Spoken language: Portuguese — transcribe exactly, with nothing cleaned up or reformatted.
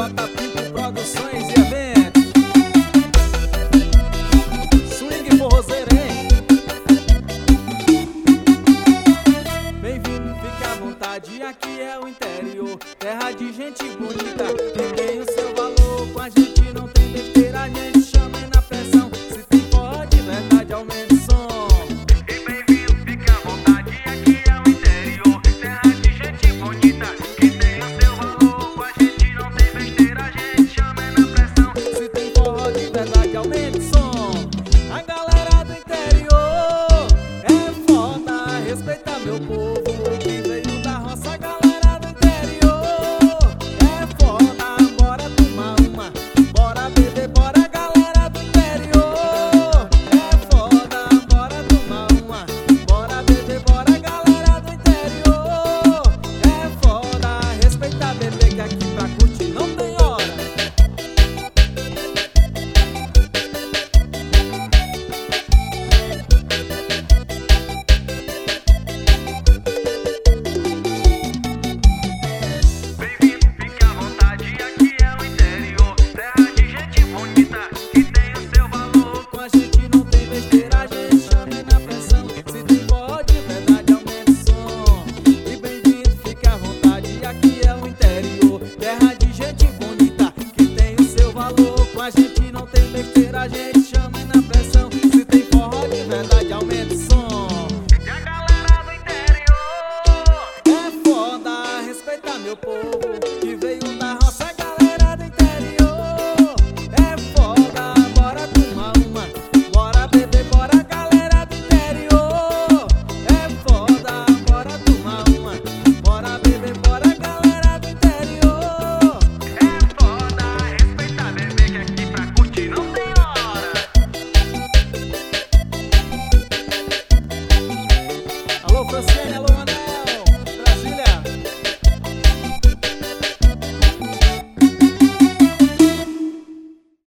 J Pinto Produções e Eventos. Swing forrozeiro, hein? Bem-vindo, fique à vontade, aqui é o interior, terra de gente bonita, que tem o seu valor. Com a gente não tem besteira, a gente chama na pressão. Se tem forró de verdade, aumenta o som. E bem-vindo, fique à vontade, aqui é o interior, terra de gente bonita, que tem o seu valor. Com a gente não tem besteira, a gente chama na pressão. Se tem forró de verdade, aumenta o som. A galera do interior é foda, respeita meu povo que veio da roça. A galera do interior é foda, bora tomar uma, bora beber, bora. Galera do interior é foda, bora tomar uma, bora beber, bora. Galera do interior é foda, respeita beber, que aqui pra curtir não tem hora. Bem-vindo, fique à vontade, aqui é o interior, terra de gente bonita, que tem o seu valor. Com a gente não tem besteira, a gente chama na pressão. Se tem forró de verdade, aumenta o som. E bem-vindo, fique à vontade, aqui é o interior, terra de gente bonita, que tem o seu valor. Com a gente não tem besteira, a gente chama na pressão. Se tem forró de verdade, aumenta o som. E a galera do interior É foda, respeita meu povo